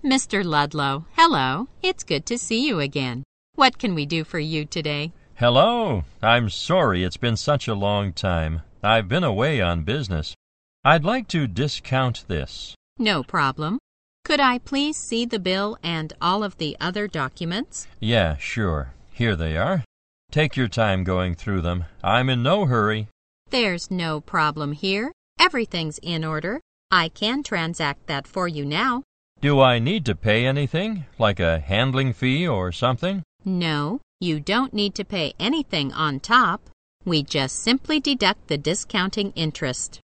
Mr. Ludlow, hello. It's good to see you again. What can we do for you today? Hello. I'm sorry it's been such a long time. I've been away on business. I'd like to discount this. No problem. Could I please see the bill and all of the other documents? Yeah, sure. Here they are. Take your time going through them. I'm in no hurry. There's no problem here. Everything's in order. I can transact that for you now. Do I need to pay anything, like a handling fee or something? No, you don't need to pay anything on top. We just simply deduct the discounting interest.